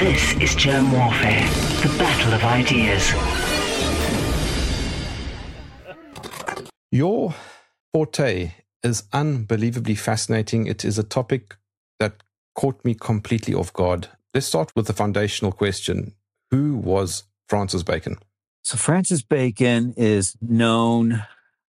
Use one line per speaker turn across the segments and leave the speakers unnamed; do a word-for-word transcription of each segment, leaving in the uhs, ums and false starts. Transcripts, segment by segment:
This is Germ Warfare, the battle of ideas.
Your forte is unbelievably fascinating. It is a topic that caught me completely off guard. Let's start with the foundational question. Who was Francis Bacon?
So Francis Bacon is known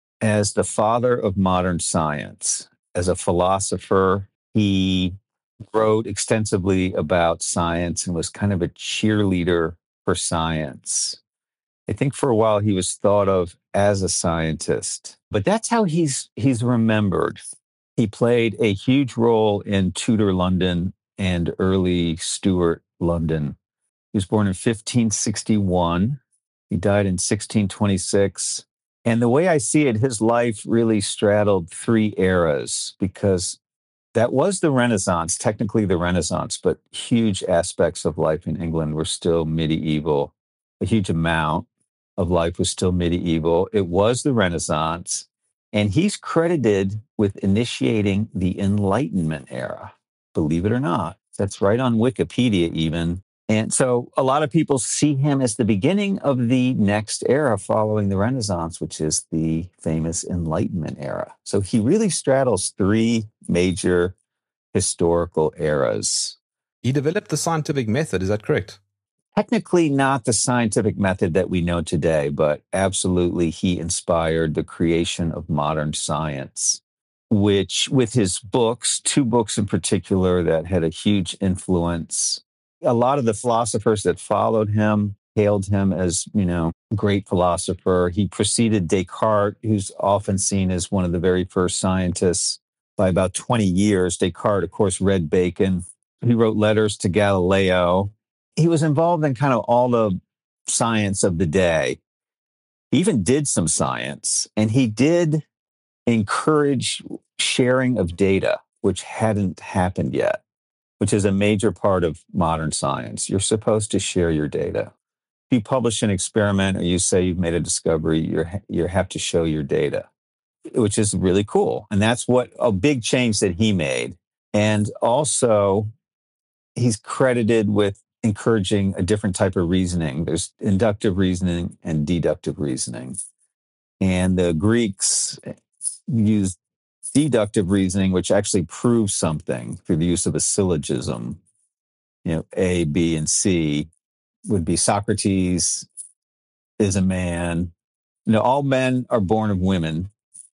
as the father of modern science. As a philosopher, he wrote extensively about science and was kind of a cheerleader for science. I think for a while he was thought of as a scientist, but that's how he's he's remembered. He played a huge role in Tudor London and early Stuart London. He was born in fifteen sixty-one. He died in sixteen twenty-six. And the way I see it, his life really straddled three eras, because that was the Renaissance, technically the Renaissance, but huge aspects of life in England were still medieval. A huge amount of life was still medieval. It was the Renaissance. And he's credited with initiating the Enlightenment era, believe it or not. That's right on Wikipedia even. And so a lot of people see him as the beginning of the next era following the Renaissance, which is the famous Enlightenment era. So he really straddles three major historical eras.
He developed the scientific method, is that correct?
Technically not the scientific method that we know today, but absolutely he inspired the creation of modern science, which with his books, two books in particular that had a huge influence. A lot of the philosophers that followed him hailed him as, you know, a great philosopher. He preceded Descartes, who's often seen as one of the very first scientists, by about twenty years. Descartes, of course, read Bacon. He wrote letters to Galileo. He was involved in kind of all the science of the day. He even did some science, and he did encourage sharing of data, which hadn't happened yet, which is a major part of modern science. You're supposed to share your data. If you publish an experiment or you say you've made a discovery, you're, you have to show your data, which is really cool. And that's what a big change that he made. And also, he's credited with encouraging a different type of reasoning. There's inductive reasoning and deductive reasoning. And the Greeks used deductive reasoning, which actually proves something through the use of a syllogism. You know, A, B, and C would be Socrates is a man. You know, all men are born of women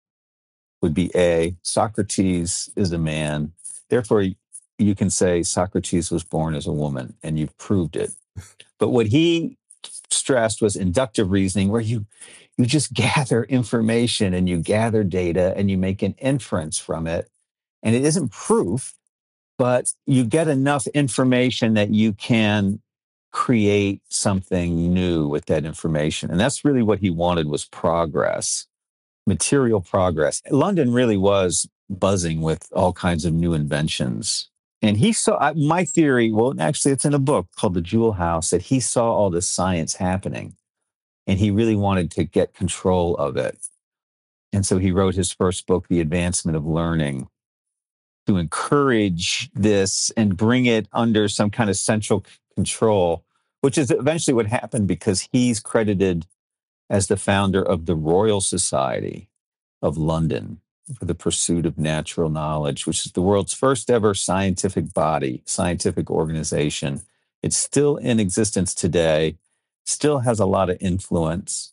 would be A. Socrates is a man. Therefore, you can say Socrates was born as a woman, and you've proved it. But what he stressed was inductive reasoning, where you you just gather information and you gather data and you make an inference from it. And it isn't proof, but you get enough information that you can create something new with that information. And that's really what he wanted, was progress, material progress. London really was buzzing with all kinds of new inventions. And he saw, my theory, well, actually, it's in a book called The Jewel House, that he saw all this science happening and he really wanted to get control of it. And so he wrote his first book, The Advancement of Learning, to encourage this and bring it under some kind of central control, which is eventually what happened, because he's credited as the founder of the Royal Society of London for the Pursuit of Natural Knowledge, which is the world's first ever scientific body, scientific organization. It's still in existence today, still has a lot of influence.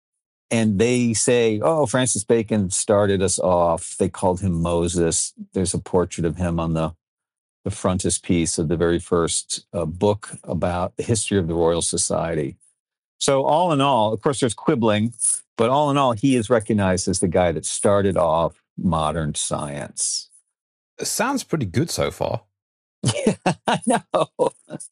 And they say, oh, Francis Bacon started us off. They called him Moses. There's a portrait of him on the, the frontispiece of the very first uh, book about the history of the Royal Society. So all in all, of course, there's quibbling, but all in all, he is recognized as the guy that started off modern science.
It sounds pretty good so far.
Yeah, I know.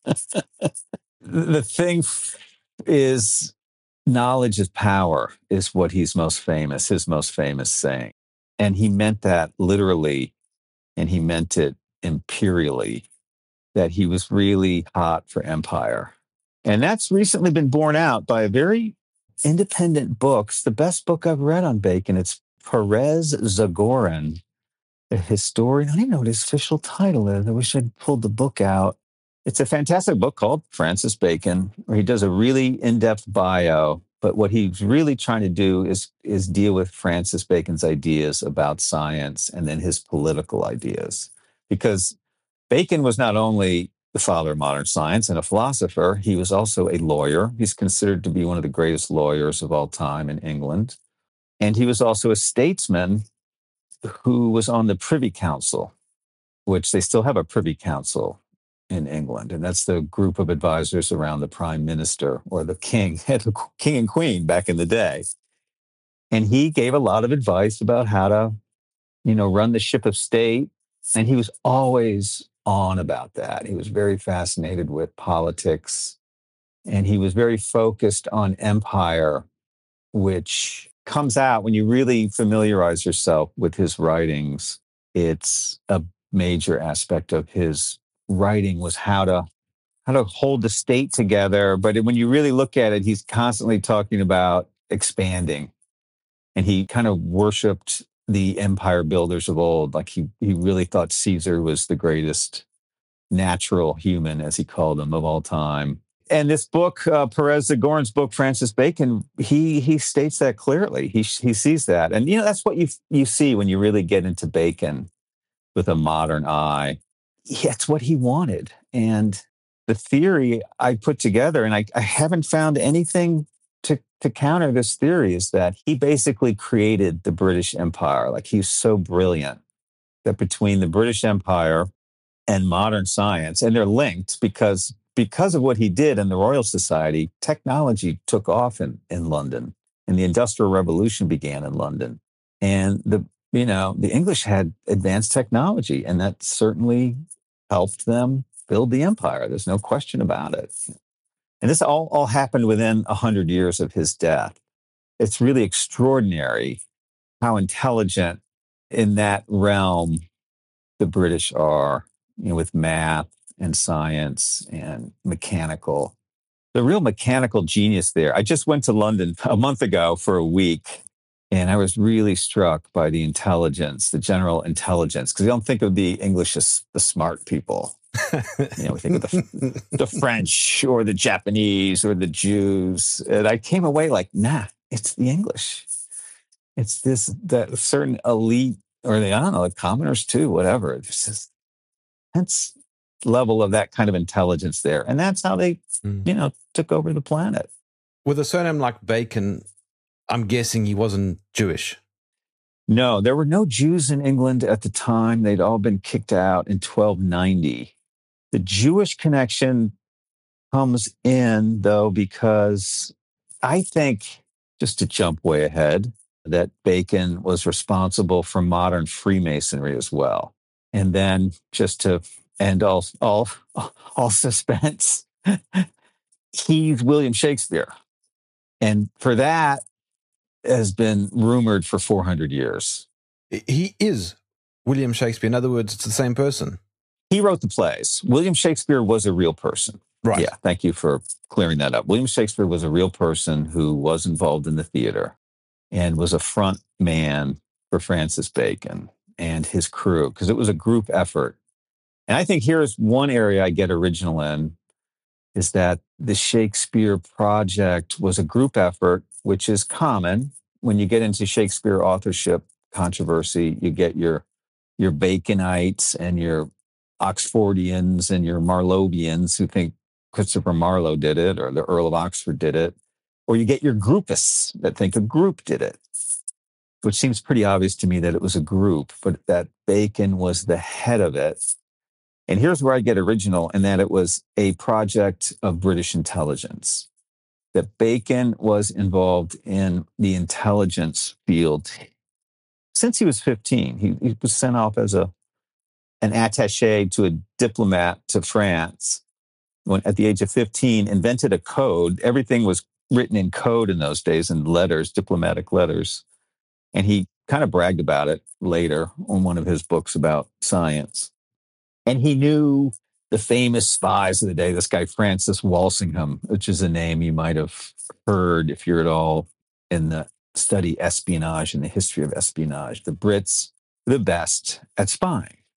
The thing is, knowledge is power, is what he's most famous, his most famous saying. And he meant that literally, and he meant it imperially, that he was really hot for empire. And that's recently been borne out by a very independent book. It's the best book I've read on Bacon. It's Perez Zagoran, a historian. I don't even know what his official title is. I wish I'd pulled the book out. It's a fantastic book called Francis Bacon, where he does a really in-depth bio. But what he's really trying to do is, is deal with Francis Bacon's ideas about science and then his political ideas. Because Bacon was not only the father of modern science and a philosopher, he was also a lawyer. He's considered to be one of the greatest lawyers of all time in England. And he was also a statesman who was on the Privy Council, which they still have a Privy Council in England. And that's the group of advisors around the prime minister or the king, the king and queen back in the day. And he gave a lot of advice about how to, you know, run the ship of state. And he was always on about that. He was very fascinated with politics. And he was very focused on empire, which comes out when you really familiarize yourself with his writings. It's a major aspect of his writing was how to how to hold the state together. But when you really look at it, he's constantly talking about expanding. And he kind of worshipped the empire builders of old. Like he he really thought Caesar was the greatest natural human, as he called him, of all time. And this book, uh, Perez Zagoran's book, Francis Bacon, he he states that clearly. He he sees that. And, you know, that's what you you see when you really get into Bacon with a modern eye. That's what he wanted. And the theory I put together, and I, I haven't found anything to, to counter this theory, is that he basically created the British Empire. Like he's so brilliant that between the British Empire and modern science, and they're linked because because of what he did in the Royal Society, technology took off in, in London, and the Industrial Revolution began in London. And the you know, the English had advanced technology, and that certainly helped them build the empire. There's no question about it. And this all, all happened within one hundred years of his death. It's really extraordinary how intelligent in that realm the British are, you know, with math and science and mechanical. The real mechanical genius there. I just went to London a month ago for a week, and I was really struck by the intelligence, the general intelligence, because you don't think of the English as the smart people. You know, we think of the, the French or the Japanese or the Jews. And I came away like, nah, it's the English. It's this, that certain elite, or the, I don't know, the commoners too, whatever. There's this intense level of that kind of intelligence there. And that's how they, mm. you know, took over the planet.
With a surname like Bacon, I'm guessing he wasn't Jewish.
No, there were no Jews in England at the time. They'd all been kicked out in twelve ninety. The Jewish connection comes in, though, because I think, just to jump way ahead, that Bacon was responsible for modern Freemasonry as well. And then just to end all, all, all suspense, he's William Shakespeare. And for that, has been rumored for four hundred years.
He is William Shakespeare. In other words, it's the same person.
He wrote the plays. William Shakespeare was a real person.
Right.
Yeah, thank you for clearing that up. William Shakespeare was a real person who was involved in the theater and was a front man for Francis Bacon and his crew, because it was a group effort. And I think here's one area I get original in, is that the Shakespeare Project was a group effort, which is common. When you get into Shakespeare authorship controversy, you get your, your Baconites and your Oxfordians and your Marlovians who think Christopher Marlowe did it or the Earl of Oxford did it. Or you get your groupists that think a group did it, which seems pretty obvious to me that it was a group, but that Bacon was the head of it. And here's where I get original, in that it was a project of British intelligence. That Bacon was involved in the intelligence field since he was fifteen. He, he was sent off as a an attaché to a diplomat to France. When at the age of fifteen, invented a code. Everything was written in code in those days, in letters, diplomatic letters. And he kind of bragged about it later on one of his books about science. And he knew the famous spies of the day, this guy Francis Walsingham, which is a name you might have heard if you're at all in the study espionage and the history of espionage. The Brits were the best at spying.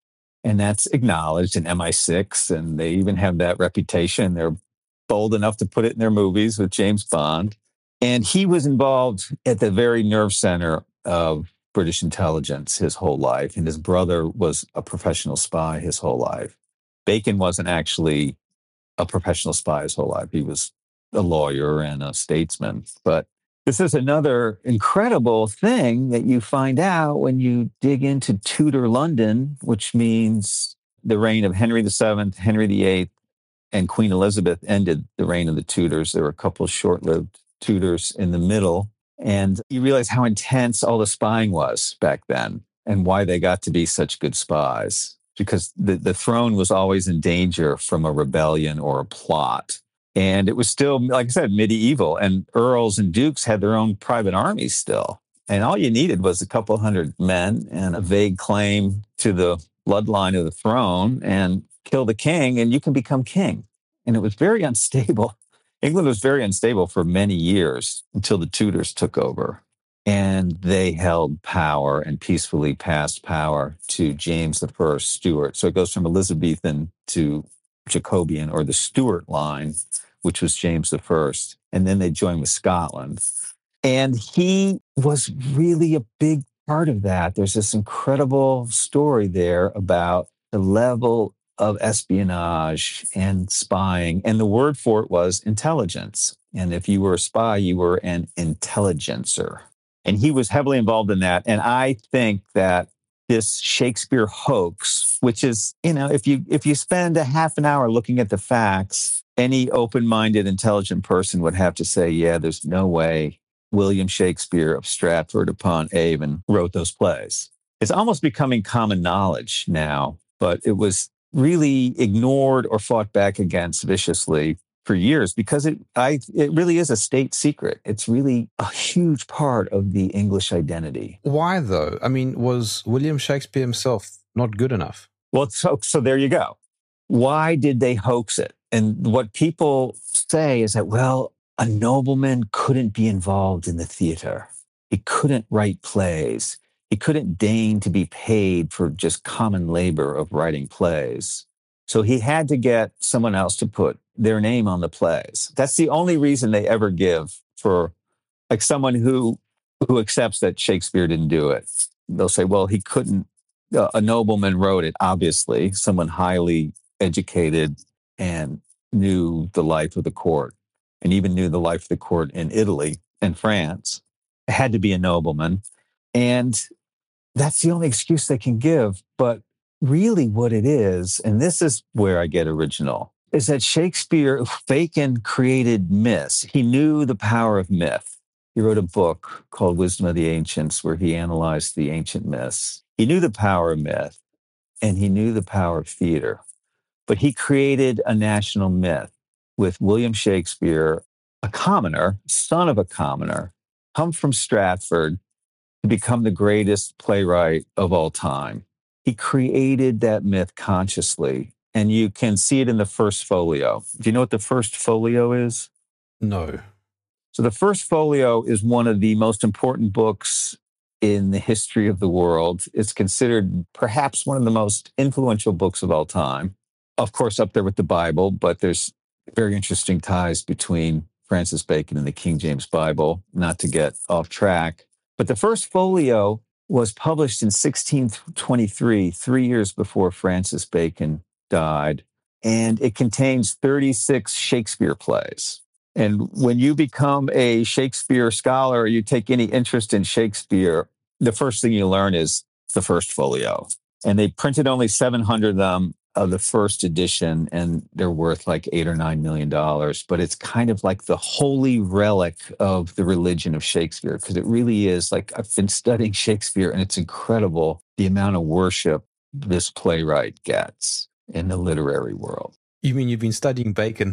And that's acknowledged in M I six, and they even have that reputation. They're bold enough to put it in their movies with James Bond. And he was involved at the very nerve center of British intelligence his whole life. And his brother was a professional spy his whole life. Bacon wasn't actually a professional spy his whole life. He was a lawyer and a statesman. But this is another incredible thing that you find out when you dig into Tudor London, which means the reign of Henry the Seventh, Henry the Eighth, and Queen Elizabeth ended the reign of the Tudors. There were a couple of short-lived Tudors in the middle. And you realize how intense all the spying was back then and why they got to be such good spies. Because the, the throne was always in danger from a rebellion or a plot. And it was still, like I said, medieval. And earls and dukes had their own private armies still. And all you needed was a couple hundred men and a vague claim to the bloodline of the throne and kill the king, and you can become king. And it was very unstable. England was very unstable for many years until the Tudors took over. And they held power and peacefully passed power to James the First Stuart. So it goes from Elizabethan to Jacobean, or the Stuart line, which was James the First. And then they joined with Scotland. And he was really a big part of that. There's this incredible story there about the level of espionage and spying. And the word for it was intelligence. And if you were a spy, you were an intelligencer. And he was heavily involved in that. And I think that this Shakespeare hoax, which is, you know, if you if you spend a half an hour looking at the facts, any open-minded, intelligent person would have to say, yeah, there's no way William Shakespeare of Stratford-upon-Avon wrote those plays. It's almost becoming common knowledge now, but it was really ignored or fought back against viciously for years because it I it really is a state secret. It's really a huge part of the English identity.
Why, though? I mean, was William Shakespeare himself not good enough?
Well, so, so there you go. Why did they hoax it? And what people say is that, well, a nobleman couldn't be involved in the theater. He couldn't write plays. He couldn't deign to be paid for just common labor of writing plays. So he had to get someone else to put their name on the plays. That's the only reason they ever give for like someone who who accepts that Shakespeare didn't do it. They'll say, well, he couldn't, uh, a nobleman wrote it, obviously, someone highly educated and knew the life of the court and even knew the life of the court in Italy and France. It had to be a nobleman. And that's the only excuse they can give. But really what it is, and this is where I get original, is that Shakespeare, Bacon created myths. He knew the power of myth. He wrote a book called Wisdom of the Ancients where he analyzed the ancient myths. He knew the power of myth and he knew the power of theater. But he created a national myth with William Shakespeare, a commoner, son of a commoner, come from Stratford to become the greatest playwright of all time. He created that myth consciously, and you can see it in the first folio. Do you know what the first folio is?
No.
So the first folio is one of the most important books in the history of the world. It's considered perhaps one of the most influential books of all time. Of course, up there with the Bible, but there's very interesting ties between Francis Bacon and the King James Bible, not to get off track. But the first folio was published in sixteen twenty-three, three years before Francis Bacon died, and it contains thirty-six Shakespeare plays. And when you become a Shakespeare scholar or you take any interest in Shakespeare, the first thing you learn is the first folio. And they printed only seven hundred of them of the first edition, and they're worth like eight or nine million dollars. But it's kind of like the holy relic of the religion of Shakespeare, because it really is. Like, I've been studying Shakespeare, and it's incredible the amount of worship this playwright gets in the literary world.
You mean you've been studying Bacon?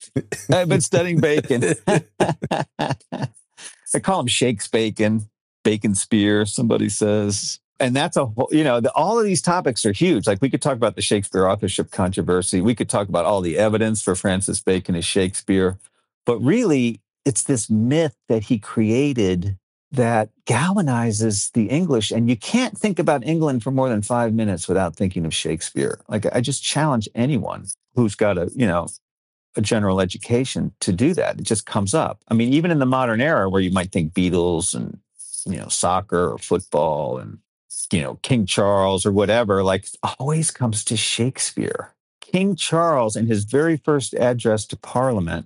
I've been studying Bacon. I call him Shakes Bacon, Bacon Spear, somebody says. And that's a whole, you know, the, all of these topics are huge. Like, we could talk about the Shakespeare authorship controversy. We could talk about all the evidence for Francis Bacon as Shakespeare. But really, it's this myth that he created that galvanizes the English. And you can't think about England for more than five minutes without thinking of Shakespeare. Like, I just challenge anyone who's got a, you know, a general education to do that. It just comes up. I mean, even in the modern era where you might think Beatles and, you know, soccer or football and, you know, King Charles or whatever, like, always comes to Shakespeare. King Charles, in his very first address to Parliament,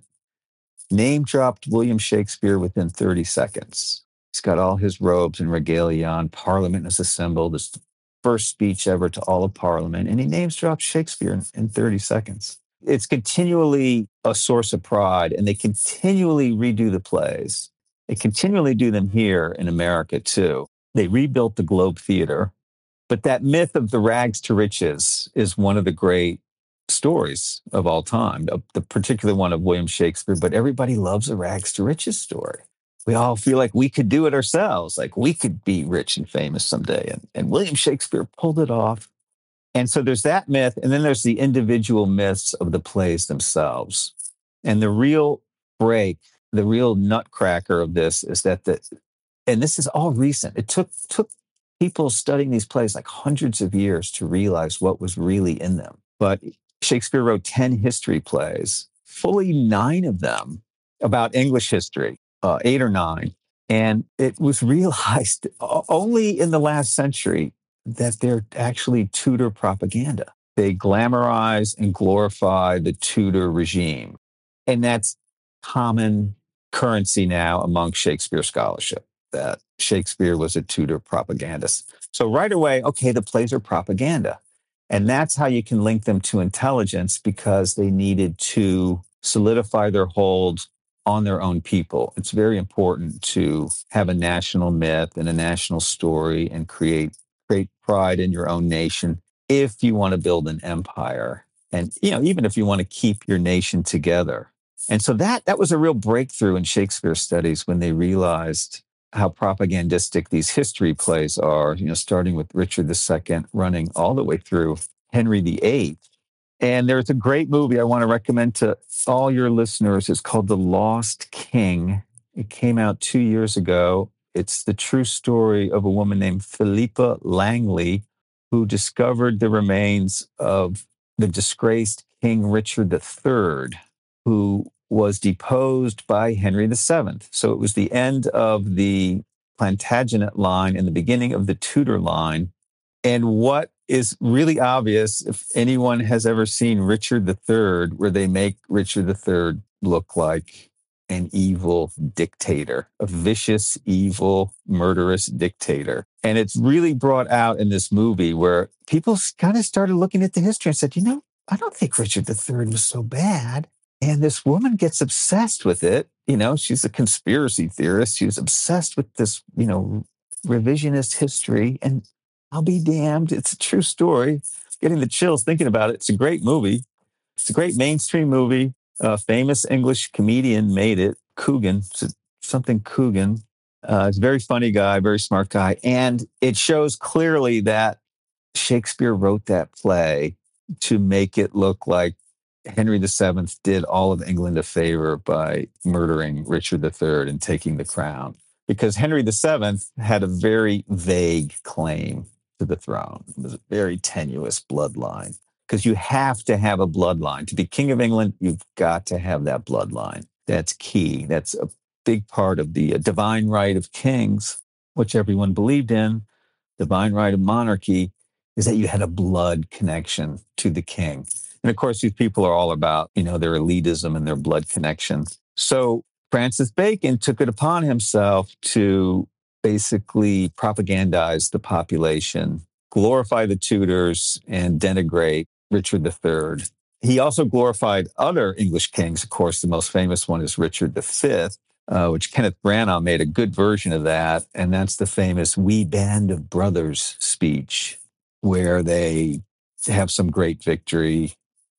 name dropped William Shakespeare within thirty seconds. He's got all his robes and regalia on. Parliament is assembled. It's the first speech ever to all of Parliament. And he names drops Shakespeare in, in thirty seconds. It's continually a source of pride, and they continually redo the plays. They continually do them here in America, too. They rebuilt the Globe Theater. But that myth of the rags to riches is one of the great stories of all time, the particular one of William Shakespeare. But everybody loves a rags to riches story. We all feel like we could do it ourselves, like we could be rich and famous someday. And, and William Shakespeare pulled it off. And so there's that myth. And then there's the individual myths of the plays themselves. And the real break, the real nutcracker of this is that the, and this is all recent. It took, took people studying these plays like hundreds of years to realize what was really in them. But Shakespeare wrote ten history plays, fully nine of them about English history, uh, eight or nine. And it was realized only in the last century that they're actually Tudor propaganda. They glamorize and glorify the Tudor regime. And that's common currency now among Shakespeare scholarship, that Shakespeare was a Tudor propagandist. So right away, okay, the plays are propaganda. And that's how you can link them to intelligence, because they needed to solidify their hold on their own people. It's very important to have a national myth and a national story and create great pride in your own nation if you want to build an empire. And, you know, even if you want to keep your nation together. And so that that was a real breakthrough in Shakespeare studies when they realized how propagandistic these history plays are, you know, starting with Richard the Second, running all the way through Henry the Eighth. And there's a great movie I want to recommend to all your listeners. It's called The Lost King. It came out two years ago. It's the true story of a woman named Philippa Langley, who discovered the remains of the disgraced King Richard the Third, who was deposed by Henry the Seventh. So it was the end of the Plantagenet line and the beginning of the Tudor line. And what is really obvious, if anyone has ever seen Richard the Third, where they make Richard the Third look like an evil dictator, a vicious, evil, murderous dictator. And it's really brought out in this movie where people kind of started looking at the history and said, you know, I don't think Richard the Third was so bad. And this woman gets obsessed with it. You know, she's a conspiracy theorist. She was obsessed with this, you know, revisionist history. And I'll be damned, it's a true story. Getting the chills thinking about it. It's a great movie. It's a great mainstream movie. A famous English comedian made it, Coogan, something Coogan. Uh, he's a very funny guy, very smart guy. And it shows clearly that Shakespeare wrote that play to make it look like Henry the Seventh did all of England a favor by murdering Richard the Third and taking the crown. Because Henry the Seventh had a very vague claim to the throne. It was a very tenuous bloodline. Because you have to have a bloodline. To be king of England, you've got to have that bloodline. That's key. That's a big part of the divine right of kings, which everyone believed in. Divine right of monarchy is that you had a blood connection to the king. And of course, these people are all about, you know, their elitism and their blood connection. So Francis Bacon took it upon himself to basically propagandize the population, glorify the Tudors, and denigrate Richard the Third. He also glorified other English kings. Of course, the most famous one is Richard the Fifth, uh, which Kenneth Branagh made a good version of that. And that's the famous "We Band of Brothers" speech, where they have some great victory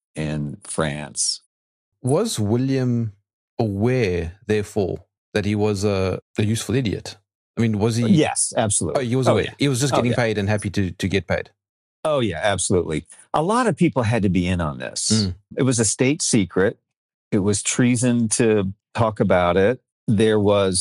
in France.
Was William aware, therefore, that he was a, a useful idiot? I mean, was he?
Yes, absolutely.
Oh, he was
oh,
aware.
Yeah.
He was just getting
oh, yeah.
paid and happy to, to get paid.
Oh, yeah, absolutely. A lot of people had to be in on this. Mm. It was a state secret. It was treason to talk about it. There was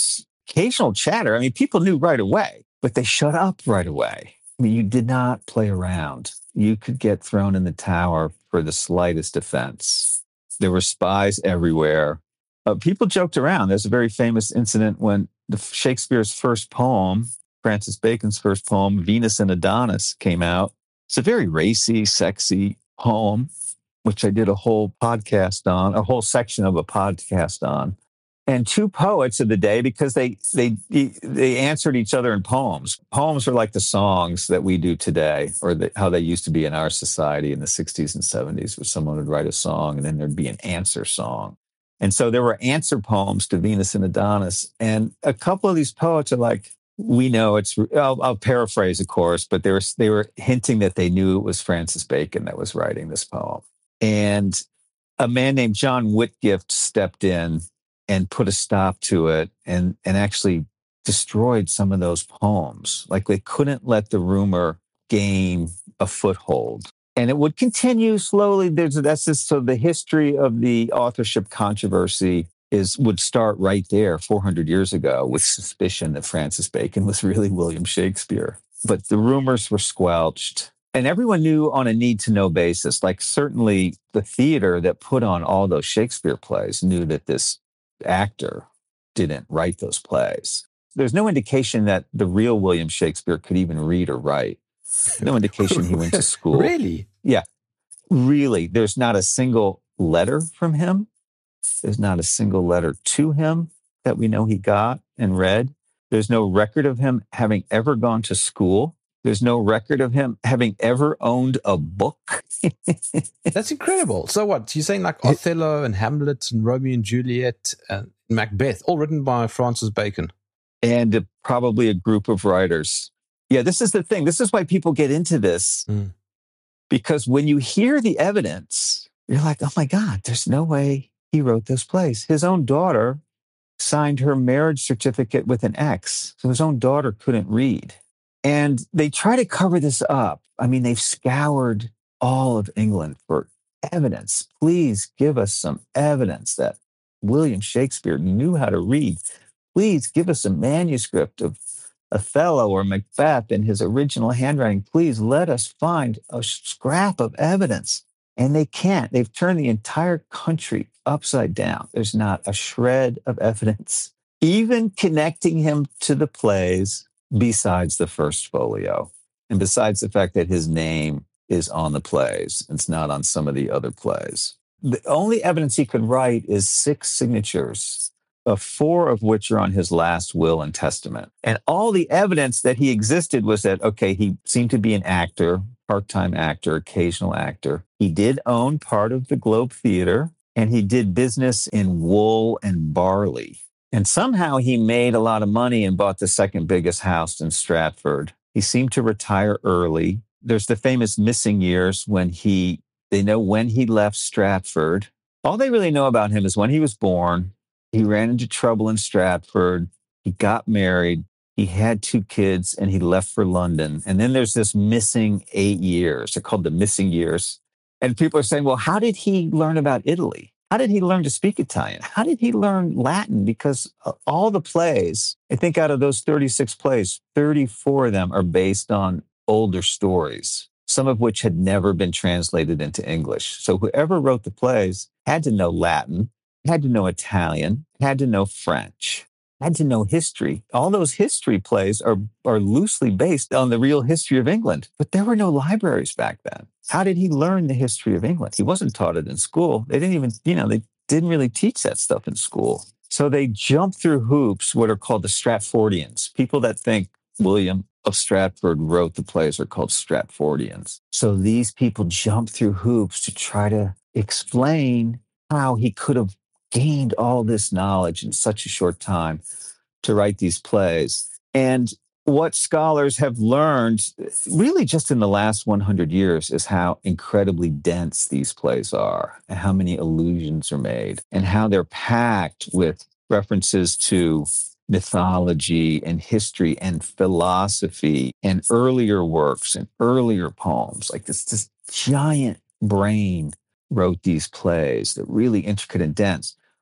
occasional chatter. I mean, people knew right away, but they shut up right away. I mean, you did not play around. You could get thrown in the tower for the slightest offense. There were spies everywhere. Uh, people joked around. There's a very famous incident when the Shakespeare's first poem, Francis Bacon's first poem, Venus and Adonis, came out. It's a very racy, sexy poem, which I did a whole podcast on, a whole section of a podcast on. And two poets of the day, because they they they answered each other in poems. Poems are like the songs that we do today, or the, how they used to be in our society in the sixties and seventies, where someone would write a song and then there'd be an answer song. And so there were answer poems to Venus and Adonis. And a couple of these poets are like, we know it's, I'll, I'll paraphrase, of course, but they were, they were hinting that they knew it was Francis Bacon that was writing this poem. And a man named John Whitgift stepped in and put a stop to it and, and actually destroyed some of those poems. Like they couldn't let the rumor gain a foothold. And it would continue slowly. There's that's just so the history of the authorship controversy is would start right there four hundred years ago with suspicion that Francis Bacon was really William Shakespeare. But the rumors were squelched. And everyone knew on a need-to-know basis, like certainly the theater that put on all those Shakespeare plays knew that this actor didn't write those plays. There's no indication that the real William Shakespeare could even read or write. No indication he went to school.
Really?
Yeah, really. There's not a single letter from him. There's not a single letter to him that we know he got and read. There's no record of him having ever gone to school. There's no record of him having ever owned a book.
That's incredible. So what? You're saying like Othello and Hamlet and Romeo and Juliet and Macbeth, all written by Francis Bacon.
And uh, probably a group of writers. Yeah, this is the thing. This is why people get into this. Mm. Because when you hear the evidence, you're like, oh my God, there's no way he wrote those plays. His own daughter signed her marriage certificate with an X. So his own daughter couldn't read. And they try to cover this up. I mean, they've scoured all of England for evidence. Please give us some evidence that William Shakespeare knew how to read. Please give us a manuscript of Othello or Macbeth in his original handwriting. Please let us find a scrap of evidence. And they can't. They've turned the entire country upside down. There's not a shred of evidence, even connecting him to the plays besides the first folio. And besides the fact that his name is on the plays, it's not on some of the other plays. The only evidence he could write is six signatures, of four of which are on his last will and testament. And all the evidence that he existed was that, okay, he seemed to be an actor, part-time actor, occasional actor. He did own part of the Globe Theater, and he did business in wool and barley. And somehow he made a lot of money and bought the second biggest house in Stratford. He seemed to retire early. There's the famous missing years when he, they know when he left Stratford. All they really know about him is when he was born. He ran into trouble in Stratford. He got married. He had two kids and he left for London. And then there's this missing eight years. They're called the missing years. And people are saying, well, how did he learn about Italy? How did he learn to speak Italian? How did he learn Latin? Because all the plays, I think out of those thirty-six plays, thirty-four of them are based on older stories, some of which had never been translated into English. So whoever wrote the plays had to know Latin, had to know Italian, had to know French, had to know history. All those history plays are, are loosely based on the real history of England, but there were no libraries back then. How did he learn the history of England? He wasn't taught it in school. They didn't even, you know, they didn't really teach that stuff in school. So they jump through hoops, what are called the Stratfordians. People that think William of Stratford wrote the plays are called Stratfordians. So these people jump through hoops to try to explain how he could have gained all this knowledge in such a short time to write these plays. And what scholars have learned really just in the last one hundred years is how incredibly dense these plays are and how many allusions are made and how they're packed with references to mythology and history and philosophy and earlier works and earlier poems. Like this, this giant brain wrote these plays that really intricate and dense.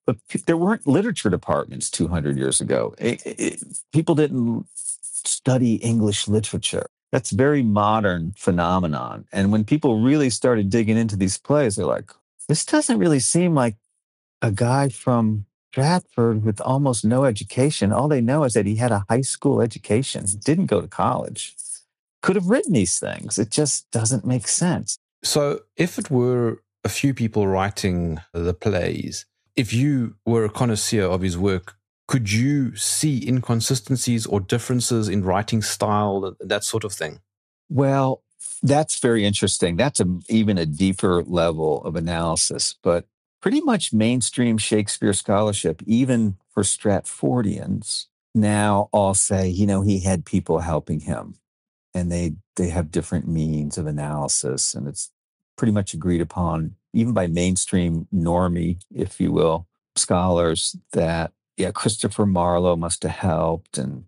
but there weren't literature departments two hundred years ago. It, it, people didn't study English literature. That's a very modern phenomenon. And when people really started digging into these plays, they're like, this doesn't really seem like a guy from Stratford with almost no education. All they know is that he had a high school education, didn't go to college, could have written these things. It just doesn't make sense.
So if it were a few people writing the plays, if you were a connoisseur of his work, could you see inconsistencies or differences in writing style, that sort of thing?
Well, that's very interesting. That's a, even a deeper level of analysis. But pretty much mainstream Shakespeare scholarship, even for Stratfordians, now all say, you know, he had people helping him. And they they have different means of analysis. And it's pretty much agreed upon, even by mainstream normie, if you will, scholars, that, yeah, Christopher Marlowe must have helped. And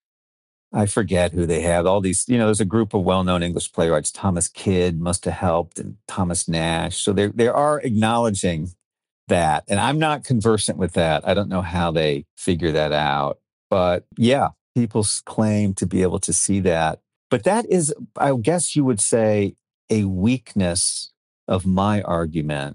I forget who they have. All these, you know, there's a group of well-known English playwrights. Thomas Kidd must have helped, and Thomas Nash. So they they are acknowledging that. And I'm not conversant with that. I don't know how they figure that out. But yeah, people claim to be able to see that. But that is, I guess you would say, a weakness of my argument,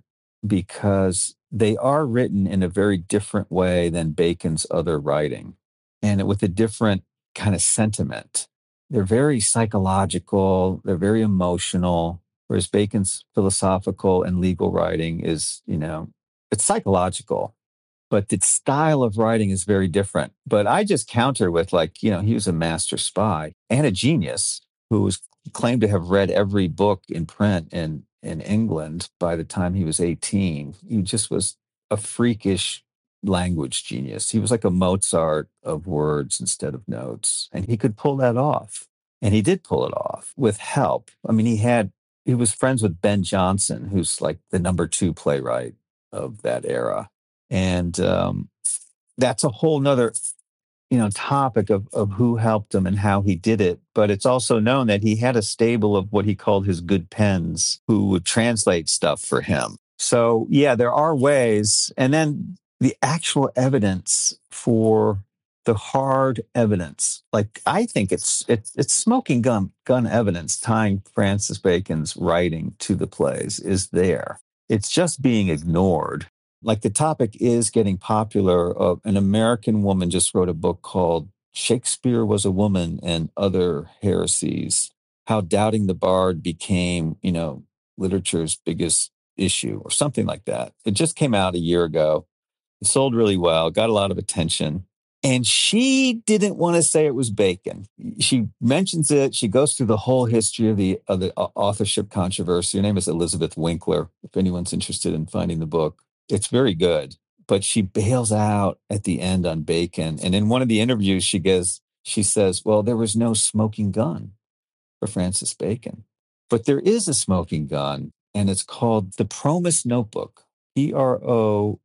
because they are written in a very different way than Bacon's other writing, and with a different kind of sentiment. They're very psychological, they're very emotional, whereas Bacon's philosophical and legal writing is, you know, it's psychological, but the style of writing is very different. But I just counter with, like, you know, he was a master spy and a genius who was claimed to have read every book in print in, in England by the time he was eighteen. He just was a freakish language genius. He was like a Mozart of words instead of notes. And he could pull that off. And he did pull it off with help. I mean, he had, he was friends with Ben Jonson, who's like the number two playwright of that era. And um, that's a whole nother, you know, topic of, of who helped him and how he did it. But it's also known that he had a stable of what he called his good pens who would translate stuff for him. So yeah, there are ways. And then the actual evidence for the hard evidence, like I think it's it's, it's smoking gun gun evidence tying Francis Bacon's writing to the plays is there. It's just being ignored. Like the topic is getting popular. Uh, an American woman just wrote a book called Shakespeare Was a Woman and Other Heresies, how doubting the bard became, you know, literature's biggest issue or something like that. It just came out a year ago. It sold really well, got a lot of attention. And she didn't want to say it was Bacon. She mentions it. She goes through the whole history of the, of the authorship controversy. Her name is Elizabeth Winkler, if anyone's interested in finding the book. It's very good. But she bails out at the end on Bacon. And in one of the interviews, she goes, she says, well, there was no smoking gun for Francis Bacon. But there is a smoking gun, and it's called the Promus Notebook, P R O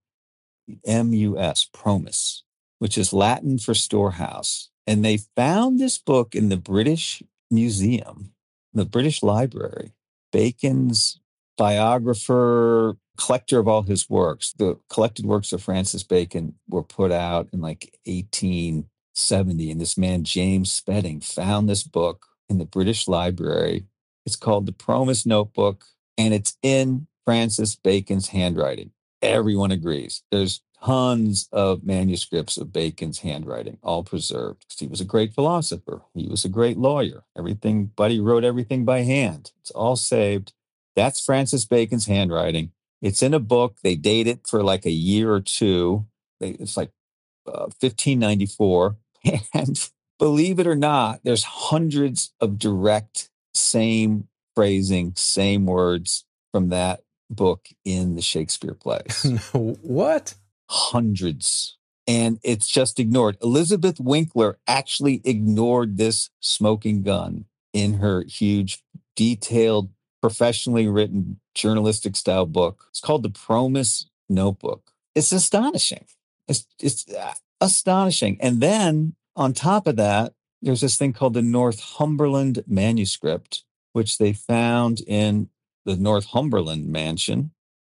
M U S, Promus, which is Latin for storehouse. And they found this book in the British Museum, the British Library. Bacon's biographer, collector of all his works, the collected works of Francis Bacon were put out in like eighteen seventy. And this man, James Spedding, found this book in the British Library. It's called the Promus Notebook, and it's in Francis Bacon's handwriting. Everyone agrees. There's tons of manuscripts of Bacon's handwriting, all preserved. He was a great philosopher. He was a great lawyer. Everything, but he wrote everything by hand. It's all saved. That's Francis Bacon's handwriting. It's in a book. They date it for like a year or two. They, it's like uh, fifteen ninety-four. And believe it or not, there's hundreds of direct, same phrasing, same words from that book in the Shakespeare plays.
What?
Hundreds. And it's just ignored. Elizabeth Winkler actually ignored this smoking gun in her huge, detailed, professionally written journalistic style book. It's called the Promus Notebook. It's astonishing. It's, it's astonishing. And then on top of that, there's this thing called the Northumberland manuscript, which they found in the Northumberland mansion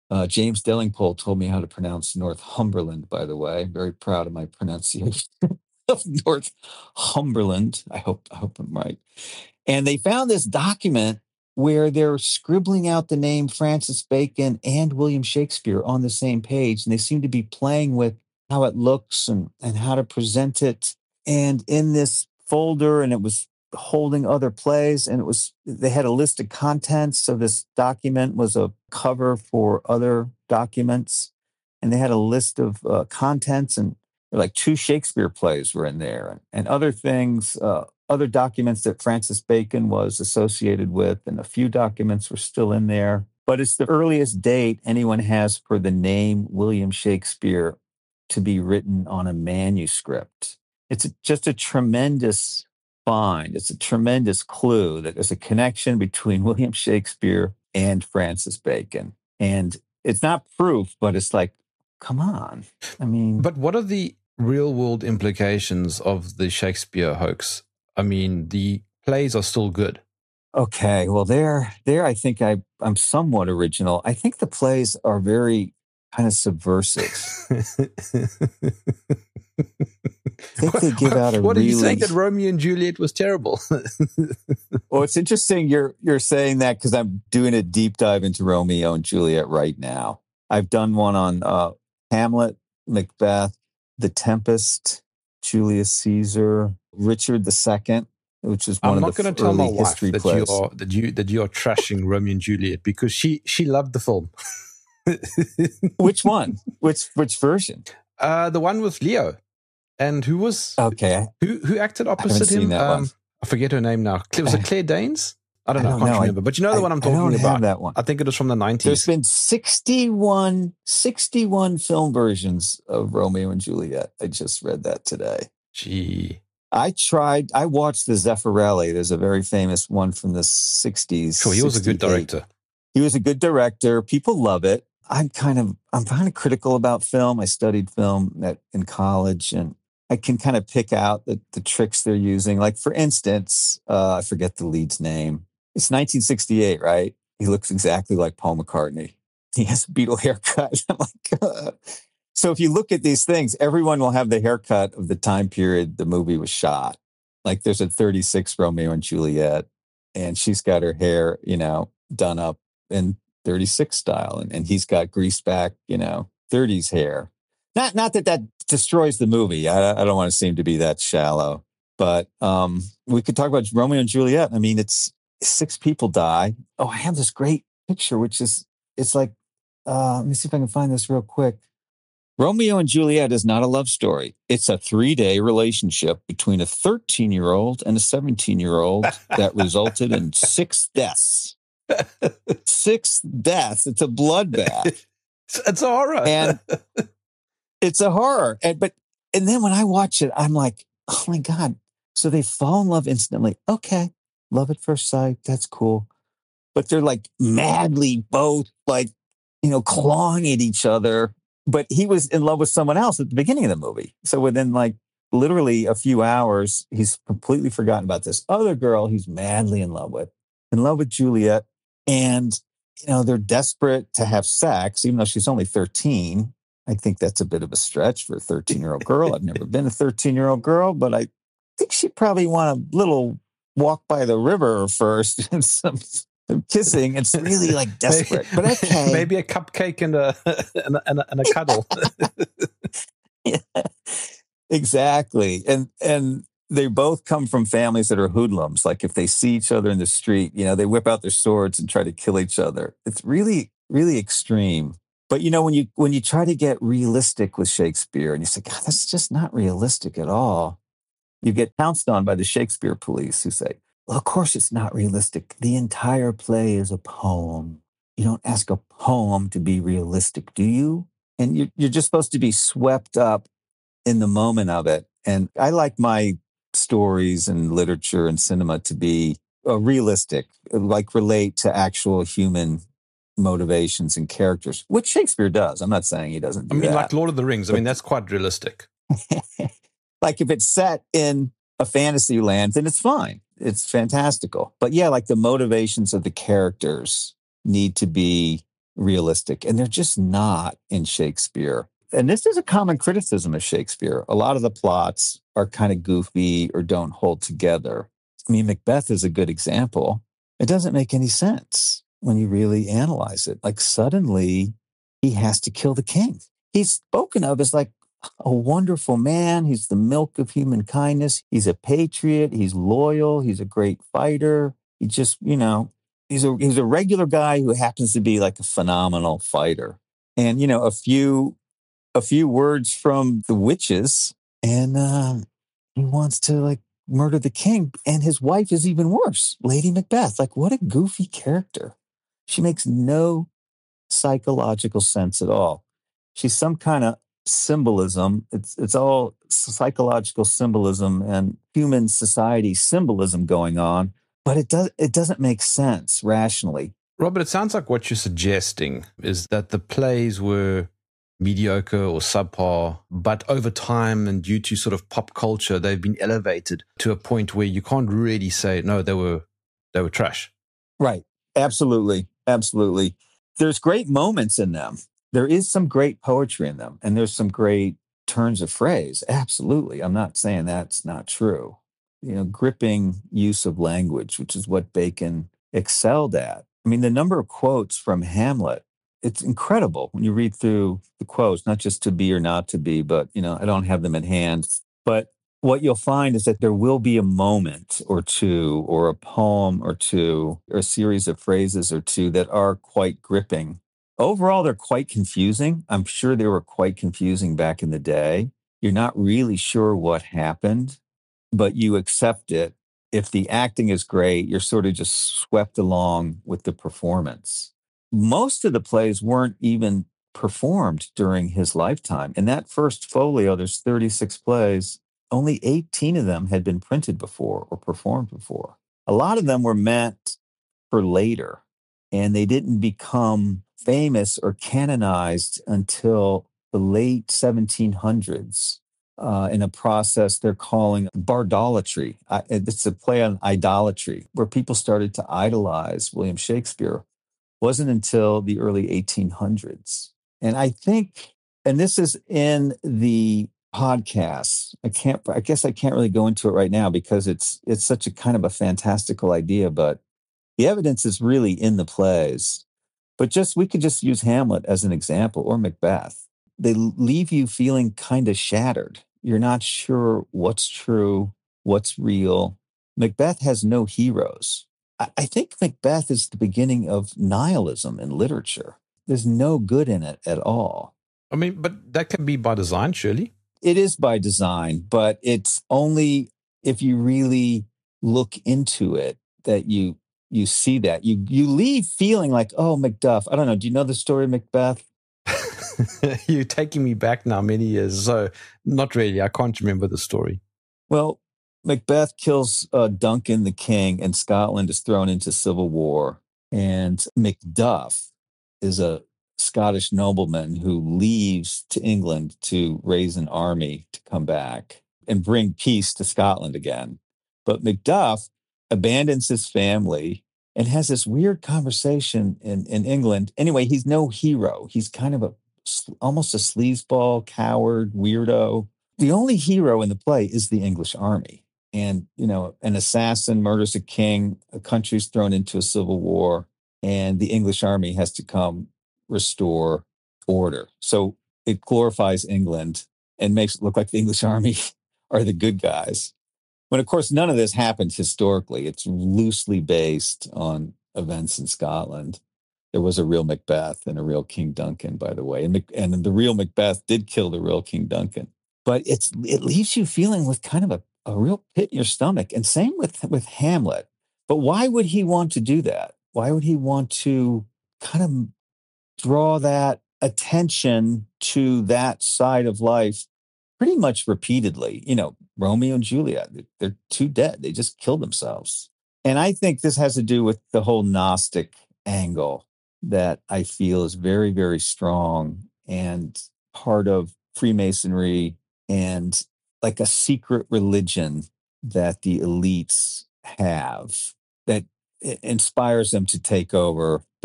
Uh, James Dellingpole told me how to pronounce Northumberland, by the way. I'm very proud of my pronunciation of Northumberland. I hope, I hope I'm right. And they found this document where they're scribbling out the name Francis Bacon and William Shakespeare on the same page. And they seem to be playing with how it looks and, and how to present it. And in this folder, and it was holding other plays, and it was, they had a list of contents. So this document was a cover for other documents. And they had a list of uh, contents, and like two Shakespeare plays were in there, and, and other things, uh, other documents that Francis Bacon was associated with, and a few documents were still in there. But it's the earliest date anyone has for the name William Shakespeare to be written on a manuscript. It's a, just a tremendous find. It's a tremendous clue that there's a connection between William Shakespeare and Francis Bacon. And it's not proof, but it's like, come on. I mean...
But what are the real-world implications of the Shakespeare hoax? I mean, the plays are still good.
Okay, well, there, there, I think I, I'm somewhat original. I think the plays are very kind of subversive. I think they give out a
what
really...
are you saying, that Romeo and Juliet was terrible?
Well, it's interesting you're you're saying that, because I'm doing a deep dive into Romeo and Juliet right now. I've done one on uh, Hamlet, Macbeth, The Tempest, Julius Caesar, Richard the Second, which is one
I'm
of
not
the
going to tell my wife
history
that
plays.
you are that you that you are trashing Romeo and Juliet, because she she loved the film.
Which one? Which which version?
Uh, the one with Leo, and who was
okay?
Who who acted opposite
him?
Um, I forget her name now. Was it Claire Danes? I don't know. I, don't I can't know. remember. But you know the
I,
one I'm talking
I don't
about.
Have that one.
I think it was from the nineties.
There's been sixty-one, sixty-one film versions of Romeo and Juliet. I just read that today.
Gee.
I tried, I watched the Zeffirelli. There's a very famous one from the sixties.
Sure, he was a good director.
He was a good director. People love it. I'm kind of, I'm kind of critical about film. I studied film at, in college, and I can kind of pick out the, the tricks they're using. Like, for instance, uh, I forget the lead's name. It's nineteen sixty-eight, right? He looks exactly like Paul McCartney. He has a Beatle haircut. I'm like, uh. So if you look at these things, everyone will have the haircut of the time period the movie was shot. Like, there's a thirty-six Romeo and Juliet, and she's got her hair, you know, done up in thirty-six style, and, and he's got greased back, you know, thirties hair. Not not that that destroys the movie. I, I don't want to seem to be that shallow, but um, we could talk about Romeo and Juliet. I mean, it's six people die. Oh, I have this great picture, which is, it's like, uh, let me see if I can find this real quick. Romeo and Juliet is not a love story. It's a three-day relationship between a thirteen-year-old and a seventeen-year-old that resulted in six deaths. Six deaths. It's a bloodbath.
It's a horror.
And it's a horror. And but and then when I watch it, I'm like, oh my God. So they fall in love instantly. Okay. Love at first sight. That's cool. But they're like madly both like, you know, clawing at each other. But he was in love with someone else at the beginning of the movie. So within like literally a few hours, he's completely forgotten about this other girl he's madly in love with, in love with Juliet. And, you know, they're desperate to have sex, even though she's only thirteen. I think that's a bit of a stretch for a thirteen-year-old girl. I've never been a thirteen-year-old girl, but I think she'd probably want a little walk by the river first and some... kissing. It's really like desperate, but okay.
Maybe a cupcake and a and a, and a, and a cuddle.
Yeah, exactly. And and they both come from families that are hoodlums. Like, if they see each other in the street, you know, they whip out their swords and try to kill each other. It's really, really extreme. But you know, when you when you try to get realistic with Shakespeare, and you say, God, that's just not realistic at all, you get pounced on by the Shakespeare police, who say, well, of course it's not realistic. The entire play is a poem. You don't ask a poem to be realistic, do you? And you're, you're just supposed to be swept up in the moment of it. And I like my stories and literature and cinema to be uh, realistic, like relate to actual human motivations and characters, which Shakespeare does. I'm not saying he doesn't do
I mean,
that.
like Lord of the Rings. I mean, that's quite realistic.
Like, if it's set in a fantasy land, then it's fine. It's fantastical. But yeah, like the motivations of the characters need to be realistic, and they're just not in Shakespeare. And this is a common criticism of Shakespeare. A lot of the plots are kind of goofy or don't hold together. I mean, Macbeth is a good example. It doesn't make any sense when you really analyze it. Like suddenly he has to kill the king. He's spoken of as like a wonderful man. He's the milk of human kindness. He's a patriot. He's loyal. He's a great fighter. He just, you know, he's a he's a regular guy who happens to be like a phenomenal fighter. And, you know, a few a few words from the witches, and um, he wants to like murder the king. And his wife is even worse, Lady Macbeth. Like, what a goofy character. She makes no psychological sense at all. She's some kind of symbolism. It's it's all psychological symbolism and human society symbolism going on, but it does it doesn't make sense rationally.
Robert, it sounds like what you're suggesting is that the plays were mediocre or subpar, but over time and due to sort of pop culture, they've been elevated to a point where you can't really say, no, they were they were trash.
Right. Absolutely. Absolutely. There's great moments in them. There is some great poetry in them, and there's some great turns of phrase. Absolutely. I'm not saying that's not true. You know, gripping use of language, which is what Bacon excelled at. I mean, the number of quotes from Hamlet, it's incredible when you read through the quotes, not just to be or not to be, but, you know, I don't have them in hand. But what you'll find is that there will be a moment or two, or a poem or two, or a series of phrases or two that are quite gripping. Overall, they're quite confusing. I'm sure they were quite confusing back in the day. You're not really sure what happened, but you accept it. If the acting is great, you're sort of just swept along with the performance. Most of the plays weren't even performed during his lifetime. In that first folio, there's thirty-six plays. Only eighteen of them had been printed before or performed before. A lot of them were meant for later, and they didn't become famous or canonized until the late seventeen hundreds uh, in a process they're calling bardolatry. I, it's a play on idolatry, where people started to idolize William Shakespeare. It wasn't until the early eighteen hundreds. And I think, and this is in the podcasts. I can't, I guess I can't really go into it right now because it's, it's such a kind of a fantastical idea, but the evidence is really in the plays. But just, we could just use Hamlet as an example, or Macbeth. They leave you feeling kind of shattered. You're not sure what's true, what's real. Macbeth has no heroes. I, I think Macbeth is the beginning of nihilism in literature. There's no good in it at all.
I mean, but that can be by design, surely.
It is by design, but it's only if you really look into it that you you see that. You you leave feeling like, oh, Macduff. I don't know. Do you know the story of Macbeth?
You're taking me back now many years. So not really. I can't remember the story.
Well, Macbeth kills uh, Duncan the king, and Scotland is thrown into civil war. And Macduff is a Scottish nobleman who leaves to England to raise an army to come back and bring peace to Scotland again. But Macduff abandons his family and has this weird conversation in, in England. Anyway, he's no hero. He's kind of a almost a sleazeball, coward, weirdo. The only hero in the play is the English army. And, you know, an assassin murders a king, a country's thrown into a civil war, and the English army has to come restore order. So it glorifies England and makes it look like the English army are the good guys. When, of course, none of this happened historically. It's loosely based on events in Scotland. There was a real Macbeth and a real King Duncan, by the way. And, Mac- and the real Macbeth did kill the real King Duncan. But it's it leaves you feeling with kind of a, a real pit in your stomach. And same with, with Hamlet. But why would he want to do that? Why would he want to kind of draw that attention to that side of life pretty much repeatedly? You know, Romeo and Juliet, they're two dead. They just killed themselves. And I think this has to do with the whole Gnostic angle that I feel is very, very strong and part of Freemasonry, and like a secret religion that the elites have that inspires them to take over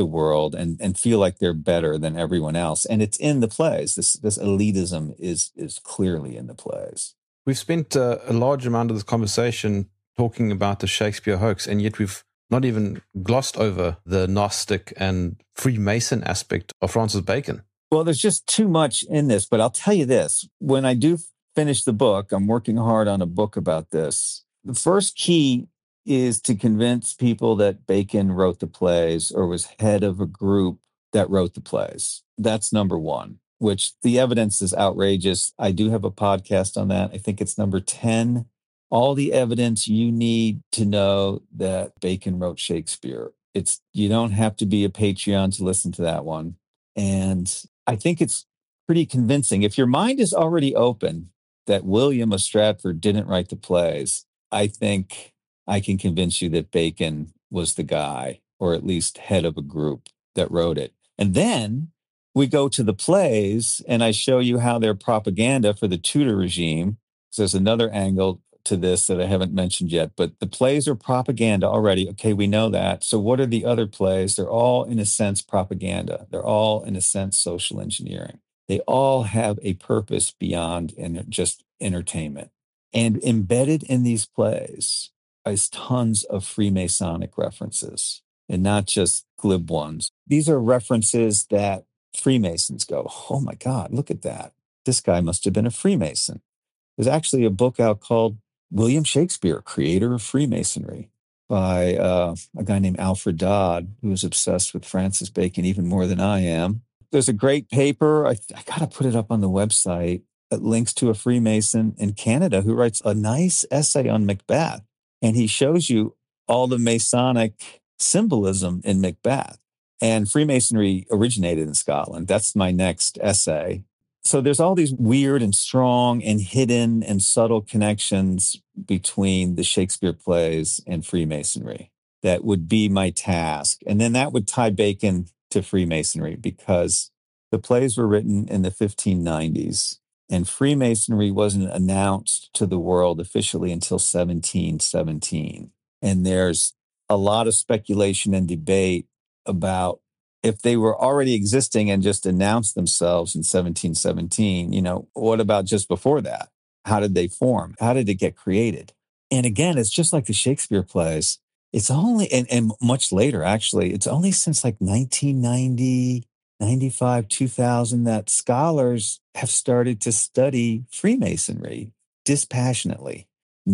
the world and, and feel like they're better than everyone else. And it's in the plays. This this elitism is is clearly in the plays.
We've spent uh, a large amount of this conversation talking about the Shakespeare hoax, and yet we've not even glossed over the Gnostic and Freemason aspect of Francis Bacon.
Well, there's just too much in this, but I'll tell you this. When I do finish the book, I'm working hard on a book about this. The first key is to convince people that Bacon wrote the plays or was head of a group that wrote the plays. That's number one, which the evidence is outrageous. I do have a podcast on that. I think it's number ten. All the evidence you need to know that Bacon wrote Shakespeare. It's you don't have to be a Patreon to listen to that one. And I think it's pretty convincing. If your mind is already open that William of Stratford didn't write the plays, I think I can convince you that Bacon was the guy, or at least head of a group that wrote it. And then we go to the plays, and I show you how they're propaganda for the Tudor regime. So there's another angle to this that I haven't mentioned yet, but the plays are propaganda already. Okay, we know that. So what are the other plays? They're all, in a sense, propaganda. They're all, in a sense, social engineering. They all have a purpose beyond just entertainment. And embedded in these plays is tons of Freemasonic references, and not just glib ones. These are references that Freemasons go, oh my God, look at that. This guy must have been a Freemason. There's actually a book out called William Shakespeare, Creator of Freemasonry, by uh, a guy named Alfred Dodd, who is obsessed with Francis Bacon even more than I am. There's a great paper. I, I got to put it up on the website. It links to a Freemason in Canada who writes a nice essay on Macbeth. And he shows you all the Masonic symbolism in Macbeth. And Freemasonry originated in Scotland. That's my next essay. So there's all these weird and strong and hidden and subtle connections between the Shakespeare plays and Freemasonry. That would be my task. And then that would tie Bacon to Freemasonry, because the plays were written in the fifteen nineties and Freemasonry wasn't announced to the world officially until seventeen seventeen. And there's a lot of speculation and debate about if they were already existing and just announced themselves in seventeen seventeen, you know, what about just before that? How did they form? How did it get created? And again, it's just like the Shakespeare plays. It's only, and, and much later, actually, it's only since like nineteen ninety, ninety-five, two thousand that scholars have started to study Freemasonry dispassionately,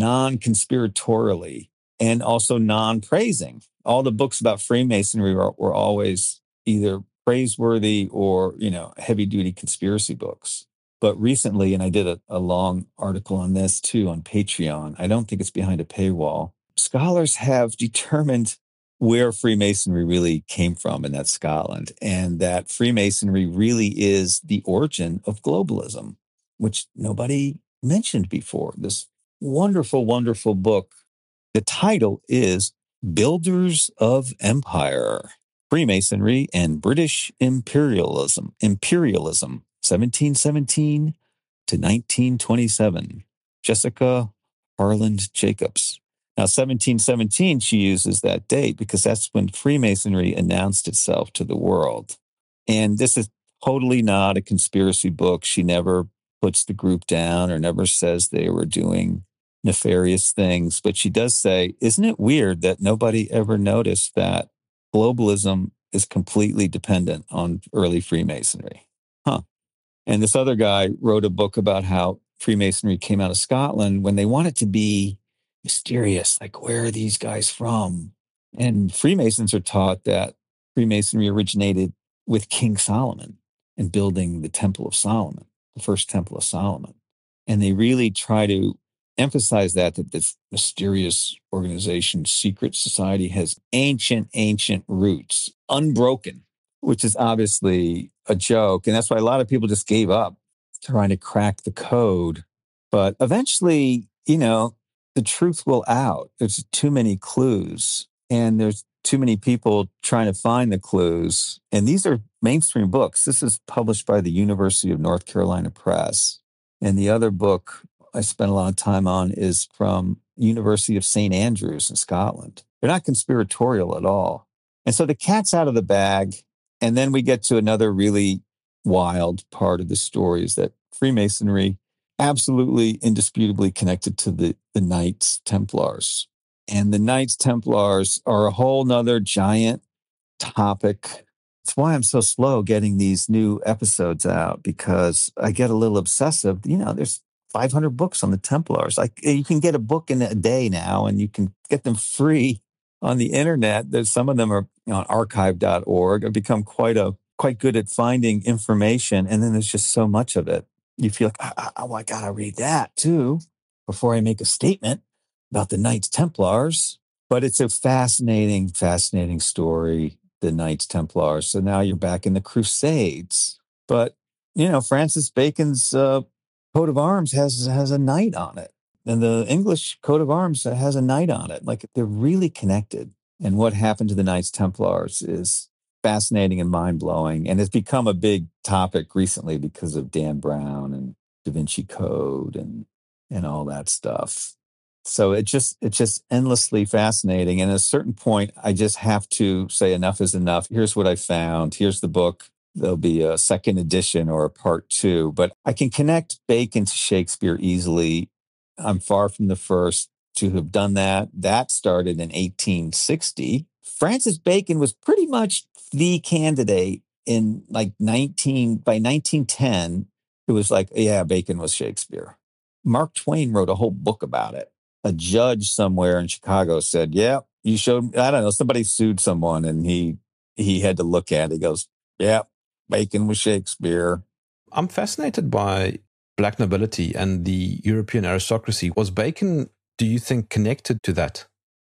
non-conspiratorially, and also non-praising. All the books about Freemasonry were, were always either praiseworthy or, you know, heavy-duty conspiracy books. But recently, and I did a, a long article on this too on Patreon, I don't think it's behind a paywall, scholars have determined where Freemasonry really came from, and that's Scotland, and that Freemasonry really is the origin of globalism, which nobody mentioned before. This wonderful, wonderful book. The title is Builders of Empire, Freemasonry and British Imperialism, Imperialism, seventeen seventeen to nineteen twenty-seven. Jessica Harland Jacobs. Now, seventeen seventeen, she uses that date because that's when Freemasonry announced itself to the world. And this is totally not a conspiracy book. She never puts the group down or never says they were doing nefarious things. But she does say, isn't it weird that nobody ever noticed that globalism is completely dependent on early Freemasonry? Huh. And this other guy wrote a book about how Freemasonry came out of Scotland when they wanted to be mysterious, like, where are these guys from? And Freemasons are taught that Freemasonry originated with King Solomon and building the Temple of Solomon, the first Temple of Solomon. And they really try to emphasize that, that this mysterious organization, secret society, has ancient, ancient roots, unbroken, which is obviously a joke. And that's why a lot of people just gave up trying to crack the code. But eventually, you know, the truth will out. There's too many clues, and there's too many people trying to find the clues. And these are mainstream books. This is published by the University of North Carolina Press. And the other book I spent a lot of time on is from University of Saint Andrews in Scotland. They're not conspiratorial at all. And so the cat's out of the bag. And then we get to another really wild part of the story is that Freemasonry absolutely indisputably connected to the, the Knights Templars. And the Knights Templars are a whole nother giant topic. It's why I'm so slow getting these new episodes out, because I get a little obsessive. You know, there's five hundred books on the Templars. Like, you can get a book in a day now, and you can get them free on the internet. There's some of them are on archive dot org. I've become quite a quite good at finding information, and then there's just so much of it. You feel like, oh, oh I gotta read that too before I make a statement about the Knights Templars. But it's a fascinating, fascinating story, the Knights Templars. So now you're back in the Crusades. But, you know, Francis Bacon's uh, coat of arms has has a knight on it. And the English coat of arms has a knight on it. Like, they're really connected. And what happened to the Knights Templars is fascinating and mind-blowing. And it's become a big topic recently because of Dan Brown and Da Vinci Code and and all that stuff. So it just it's just endlessly fascinating. And at a certain point, I just have to say enough is enough. Here's what I found. Here's the book. There'll be a second edition or a part two. But I can connect Bacon to Shakespeare easily. I'm far from the first to have done that. That started in eighteen sixty. Francis Bacon was pretty much the candidate in like nineteen by nineteen ten. It was like, yeah, Bacon was Shakespeare. Mark Twain wrote a whole book about it. A judge somewhere in Chicago said, yeah, you showed, I don't know, somebody sued someone and he he had to look at it. He goes, yeah, Bacon was Shakespeare.
I'm fascinated by black nobility and the European aristocracy. Was Bacon, do you think, connected to that?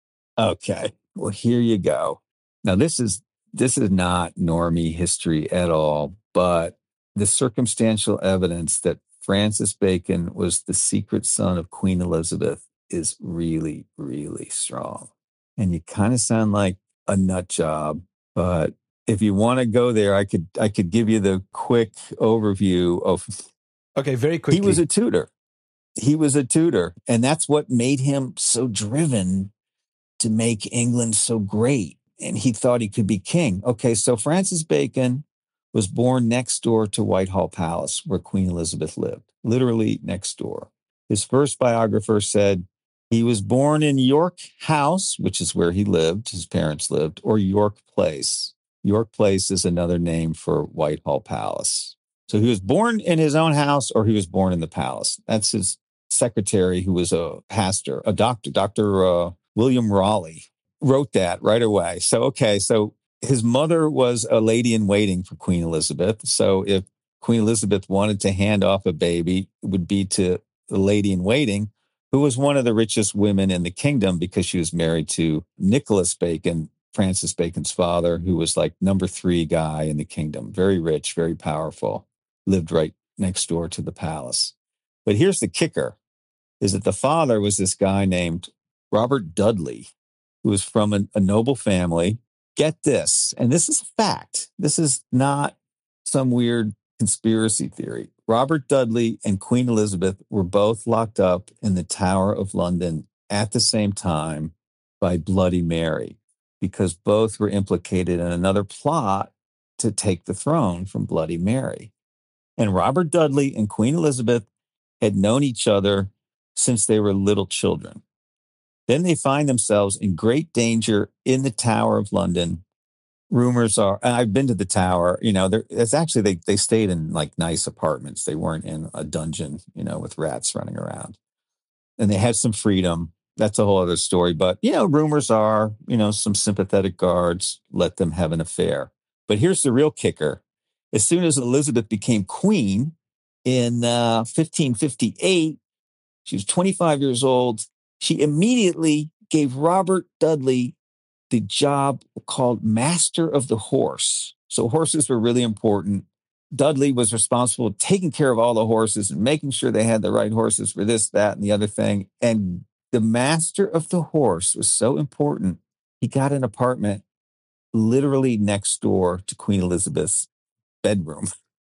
Okay, well, here you go. Now, this is this is not normie history at all, but the circumstantial evidence that Francis Bacon was the secret son of Queen Elizabeth is really, really strong. And you kind of sound like a nut job, but if you want to go there, I could I could give you the quick overview of.
Okay, very quickly.
He was a Tudor. He was a Tudor, and that's what made him so driven to make England so great. And he thought he could be king. Okay, so Francis Bacon was born next door to Whitehall Palace, where Queen Elizabeth lived, literally next door. His first biographer said he was born in York House, which is where he lived, his parents lived, or York Place. York Place is another name for Whitehall Palace. So he was born in his own house or he was born in the palace. That's his secretary, who was a pastor, a doctor, Doctor Uh, William Raleigh, wrote that right away. So, okay, so his mother was a lady in waiting for Queen Elizabeth. So if Queen Elizabeth wanted to hand off a baby, it would be to the lady in waiting, who was one of the richest women in the kingdom because she was married to Nicholas Bacon, Francis Bacon's father, who was like number three guy in the kingdom. Very rich, very powerful, lived right next door to the palace. But here's the kicker, is that the father was this guy named Robert Dudley, who was from a, a noble family. Get this, and this is a fact. This is not some weird conspiracy theory. Robert Dudley and Queen Elizabeth were both locked up in the Tower of London at the same time by Bloody Mary, because both were implicated in another plot to take the throne from Bloody Mary. And Robert Dudley and Queen Elizabeth had known each other since they were little children. Then they find themselves in great danger in the Tower of London. Rumors are, and I've been to the Tower, you know, it's actually, they, they stayed in like nice apartments. They weren't in a dungeon, you know, with rats running around. And they had some freedom. That's a whole other story. But, you know, rumors are, you know, some sympathetic guards let them have an affair. But here's the real kicker. As soon as Elizabeth became queen in uh, fifteen fifty-eight, she was twenty-five years old. She immediately gave Robert Dudley the job called Master of the Horse. So horses were really important. Dudley was responsible for taking care of all the horses and making sure they had the right horses for this, that, and the other thing. And the Master of the Horse was so important. He got an apartment literally next door to Queen Elizabeth's bedroom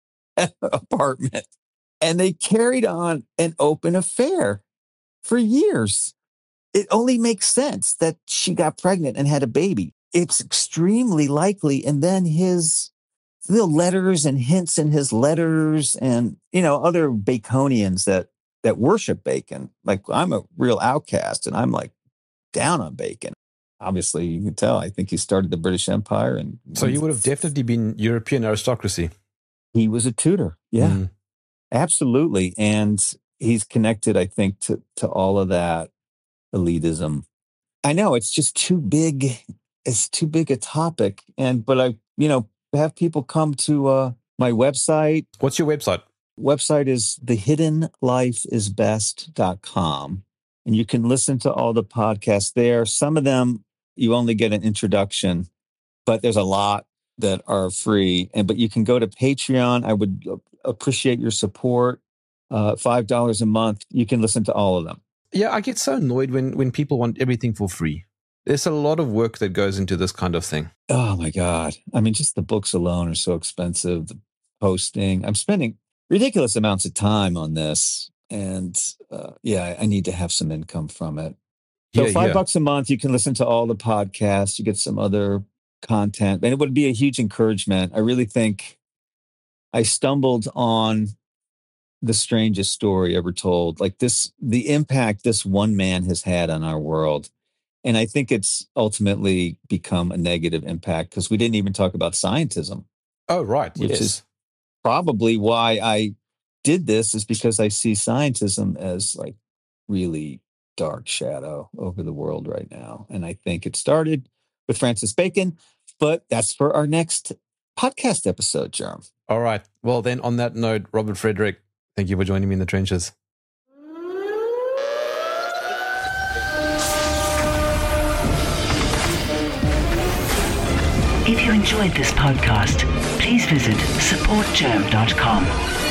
apartment. And they carried on an open affair for years. It only makes sense that she got pregnant and had a baby. it's extremely likely. And then his little letters and hints in his letters and, you know, other Baconians that, that worship Bacon. Like, I'm a real outcast and I'm like down on Bacon. Obviously, you can tell, I think he started the British Empire. And
so you would have definitely been European aristocracy.
He was a Tudor. Yeah, mm. absolutely. And he's connected, I think, to, to all of that elitism. I know it's just too big. It's too big a topic. And, but I, you know, have people come to uh, my website.
What's your website?
Website is the hidden life is best dot com. And you can listen to all the podcasts there. Some of them, you only get an introduction, but there's a lot that are free. And but you can go to Patreon. I would appreciate your support. Uh, five dollars a month. You can listen to all of them.
Yeah, I get so annoyed when, when people want everything for free. There's a lot of work that goes into this kind of thing.
Oh, my God. I mean, just the books alone are so expensive. The posting. I'm spending ridiculous amounts of time on this. And uh, yeah, I need to have some income from it. So yeah, five yeah. bucks a month, you can listen to all the podcasts. You get some other content. And it would be a huge encouragement. I really think I stumbled on the strangest story ever told. Like this, the impact this one man has had on our world. And I think it's ultimately become a negative impact because we didn't even talk about scientism.
Oh, right.
Which
yes.
is probably why I did this, is because I see scientism as like really dark shadow over the world right now. And I think it started with Francis Bacon, but that's for our next podcast episode, Jerm.
All right. Well, then on that note, Robert Frederick, thank you for joining me in the trenches.
If you enjoyed this podcast, please visit support germ dot com.